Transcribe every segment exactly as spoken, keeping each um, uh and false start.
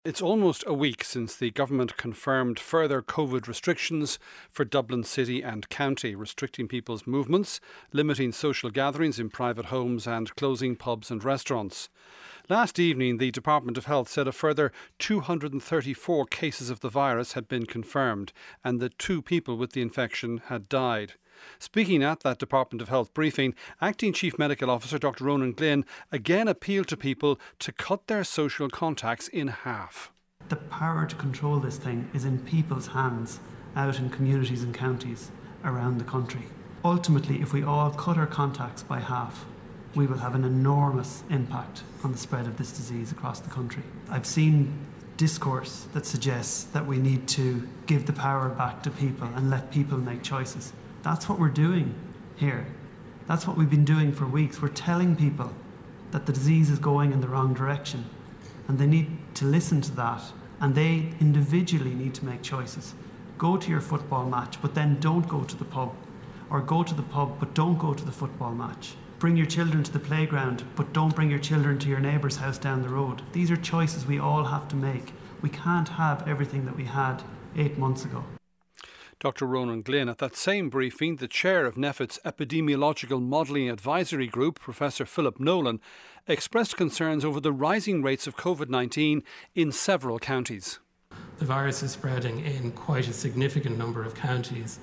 It's almost a week since the government confirmed further COVID restrictions for Dublin City and County, restricting people's movements, limiting social gatherings in private homes and closing pubs and restaurants. Last evening, the Department of Health said a further two hundred thirty-four cases of the virus had been confirmed and that two people with the infection had died. Speaking at that Department of Health briefing, Acting Chief Medical Officer Doctor Ronan Glynn again appealed to people to cut their social contacts in half. The power to control this thing is in people's hands out in communities and counties around the country. Ultimately, if we all cut our contacts by half, we will have an enormous impact on the spread of this disease across the country. I've seen discourse that suggests that we need to give the power back to people and let people make choices. That's what we're doing here. That's what we've been doing for weeks. We're telling people that the disease is going in the wrong direction, and they need to listen to that, and they individually need to make choices. Go to your football match, but then don't go to the pub, or go to the pub, but don't go to the football match. Bring your children to the playground, but don't bring your children to your neighbour's house down the road. These are choices we all have to make. We can't have everything that we had eight months ago. Doctor Ronan Glynn. At that same briefing, the chair of NPHET's Epidemiological Modelling Advisory Group, Professor Philip Nolan, expressed concerns over the rising rates of COVID nineteen in several counties. The virus is spreading in quite a significant number of counties,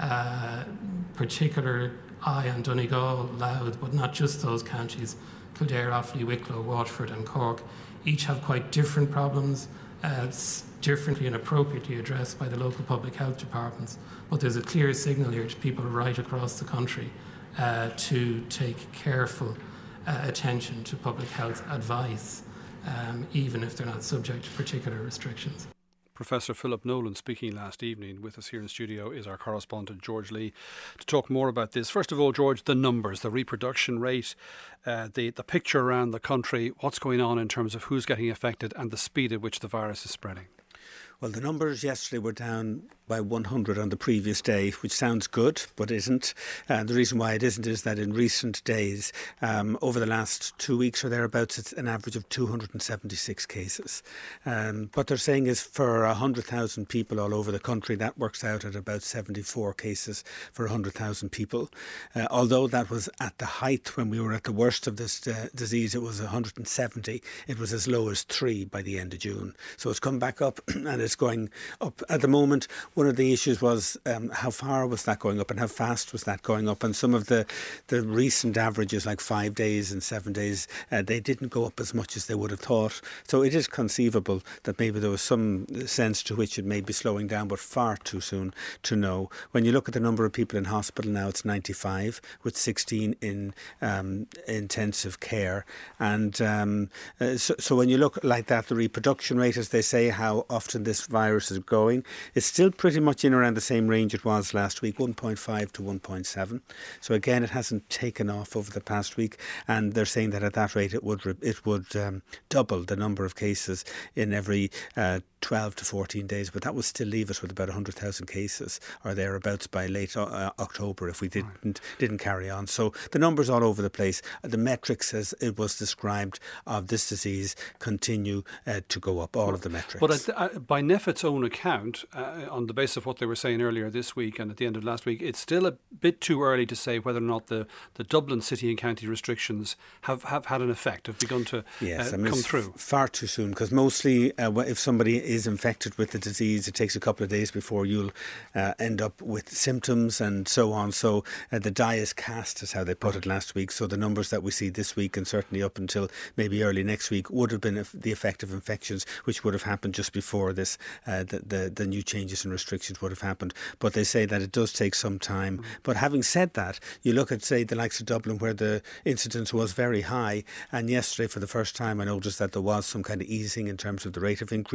uh, particular eye on Donegal, Louth, but not just those counties, Kildare, Offaly, Wicklow, Waterford and Cork, each have quite different problems, uh, differently and appropriately addressed by the local public health departments. But there's a clear signal here to people right across the country uh, to take careful uh, attention to public health advice, um, even if they're not subject to particular restrictions. Professor Philip Nolan speaking last evening. With us here in the studio is our correspondent George Lee to talk more about this. First of all, George, the numbers, the reproduction rate, uh, the, the picture around the country, what's going on in terms of who's getting affected and the speed at which the virus is spreading. Well, the numbers yesterday were down by one hundred on the previous day, which sounds good, but isn't. And the reason why it isn't is that in recent days, um, over the last two weeks or thereabouts, it's an average of two hundred seventy-six cases. Um, what they're saying is for one hundred thousand people all over the country, that works out at about seventy-four cases for one hundred thousand people. Uh, although that was at the height when we were at the worst of this uh, disease, it was one hundred seventy. It was as low as three by the end of June. So it's come back up and it's going up at the moment. One of the issues was um, how far was that going up and how fast was that going up, and some of the, the recent averages like five days and seven days uh, they didn't go up as much as they would have thought. So it is conceivable that maybe there was some sense to which it may be slowing down, but far too soon to know. When you look at the number of people in hospital now, it's ninety-five with sixteen in um, intensive care, and um, uh, so, so when you look like that, the reproduction rate, as they say, how often this virus is going, it's still pretty much in around the same range it was last week, one point five to one point seven. So again, it hasn't taken off over the past week, and they're saying that at that rate it would it would um, double the number of cases in every uh, twelve to fourteen days, but that would still leave us with about one hundred thousand cases or thereabouts by late uh, October if we didn't right. didn't carry on. So the numbers all over the place. The metrics, as it was described, of this disease continue uh, to go up, all of the metrics. But uh, by NPHET's own account, uh, on the basis of what they were saying earlier this week and at the end of last week, it's still a bit too early to say whether or not the, the Dublin city and county restrictions have, have had an effect, have begun to yes, uh, I mean, come it's through. F- far too soon, because mostly uh, if somebody is infected with the disease, it takes a couple of days before you'll uh, end up with symptoms and so on. So uh, the die is cast, is how they put it last week. So the numbers that we see this week and certainly up until maybe early next week would have been the effect of infections, which would have happened just before this, uh, the, the, the new changes and restrictions would have happened. But they say that it does take some time. Mm. But having said that, you look at, say, the likes of Dublin, where the incidence was very high, and yesterday for the first time I noticed that there was some kind of easing in terms of the rate of increase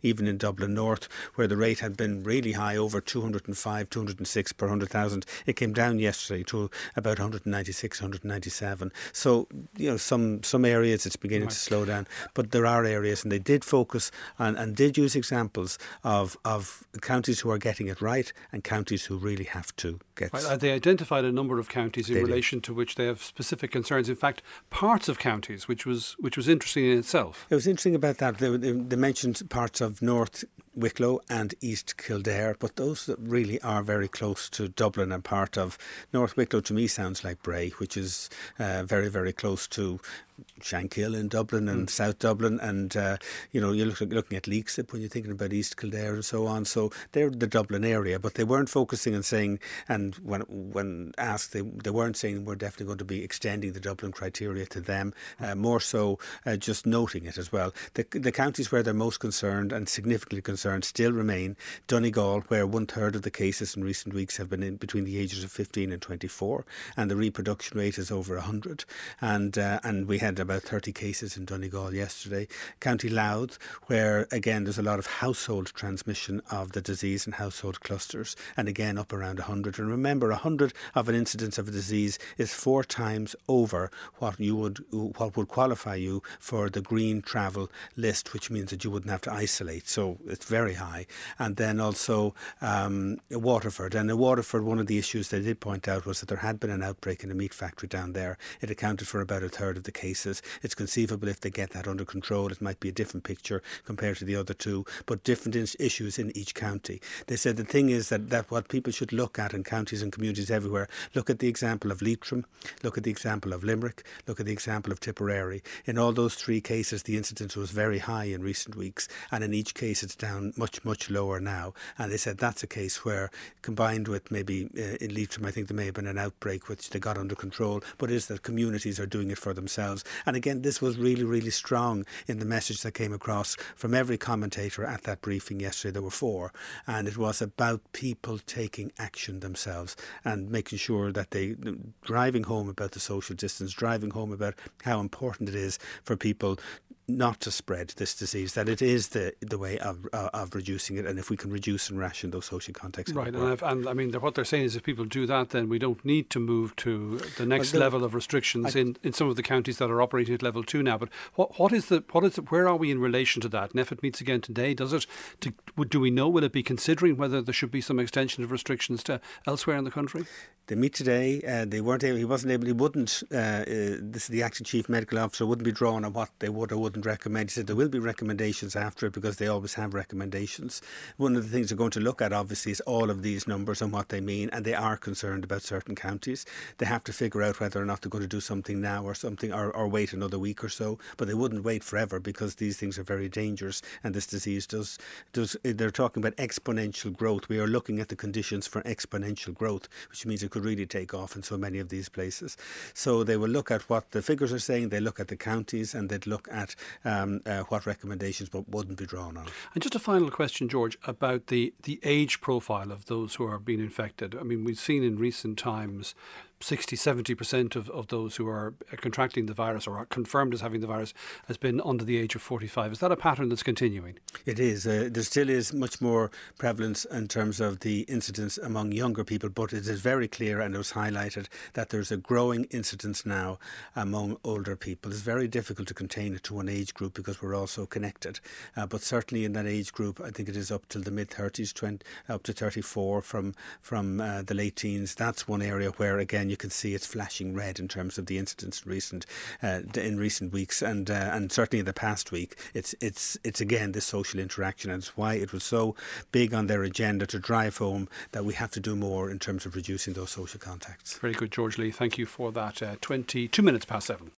even in Dublin North, where the rate had been really high, over two hundred five, two hundred six per one hundred thousand. It came down yesterday to about one hundred ninety-six, one hundred ninety-seven. So, you know, some, some areas it's beginning right. to slow down, but there are areas, and they did focus on and did use examples of, of counties who are getting it right and counties who really have to get right. They identified a number of counties in relation did. to which they have specific concerns. In fact, parts of counties, which was which was interesting in itself. It was interesting about that. They, they, they mentioned parts of North Wicklow and East Kildare, but those that really are very close to Dublin, and part of North Wicklow to me sounds like Bray, which is uh, very, very close to Shankill in Dublin and mm. South Dublin, and uh, you know, you're looking at Leixlip when you're thinking about East Kildare and so on. So they're the Dublin area, but they weren't focusing on saying, and when when asked, they, they weren't saying we're definitely going to be extending the Dublin criteria to them. Uh, more so, uh, just noting it as well. The, the counties where they're most concerned and significantly concerned still remain Donegal, where one third of the cases in recent weeks have been in between the ages of fifteen and twenty-four, and the reproduction rate is over one hundred, and uh, and we had about thirty cases in Donegal yesterday. County Louth, where again there's a lot of household transmission of the disease and household clusters, and again up around one hundred. And remember, one hundred of an incidence of a disease is four times over what you would what would qualify you for the green travel list, which means that you wouldn't have to isolate. So it's very high. And then also um, Waterford. And in Waterford, one of the issues they did point out was that there had been an outbreak in a meat factory down there. It accounted for about a third of the cases. It's conceivable if they get that under control, it might be a different picture compared to the other two, but different is- issues in each county. They said the thing is that, that what people should look at in counties and communities everywhere, look at the example of Leitrim, look at the example of Limerick, look at the example of Tipperary. In all those three cases, the incidence was very high in recent weeks, and in each case it's down much, much lower now. And they said that's a case where, combined with maybe uh, in Leitrim, I think there may have been an outbreak which they got under control, but it is that communities are doing it for themselves. And again, this was really, really strong in the message that came across from every commentator at that briefing yesterday. There were four, and it was about people taking action themselves and making sure that they, driving home about the social distance, driving home about how important it is for people not to spread this disease, that it is the the way of uh, of reducing it, and if we can reduce and ration those social contexts. Right, and, I've, and I mean, what they're saying is if people do that, then we don't need to move to the next well, the, level of restrictions I, in, in some of the counties that are operating at level two now. But what what is the what is the, where are we in relation to that? NPHET meets again today. Does it? To, do we know? Will it be considering whether there should be some extension of restrictions to elsewhere in the country? They meet today. Uh, they weren't able. He wasn't able. He wouldn't. Uh, uh, this is the acting chief medical officer. Wouldn't be drawn on what they would or wouldn't recommend. He said there will be recommendations after it because they always have recommendations. One of the things they're going to look at, obviously, is all of these numbers and what they mean. And they are concerned about certain counties. They have to figure out whether or not they're going to do something now or something, or, or wait another week or so. But they wouldn't wait forever because these things are very dangerous. And this disease does does. They're talking about exponential growth. We are looking at the conditions for exponential growth, which means it could really take off in so many of these places. So they will look at what the figures are saying, they look at the counties, and they'd look at um, uh, what recommendations but wouldn't be drawn on. And just a final question, George, about the, the age profile of those who are being infected. I mean, we've seen in recent times sixty, seventy percent of, of those who are contracting the virus or are confirmed as having the virus has been under the age of forty-five. Is that a pattern that's continuing? It is. Uh, there still is much more prevalence in terms of the incidence among younger people, but it is very clear, and it was highlighted, that there's a growing incidence now among older people. It's very difficult to contain it to one age group because we're all so connected. Uh, but certainly in that age group, I think it is up till the mid-thirties, up to thirty-four from, from uh, the late teens. That's one area where, again, you can see it's flashing red in terms of the incidence in recent uh, in recent weeks, and uh, and certainly in the past week. It's it's it's again this social interaction, and it's why it was so big on their agenda to drive home that we have to do more in terms of reducing those social contacts. Very good, George Lee. Thank you for that. Uh, twenty-two minutes past seven.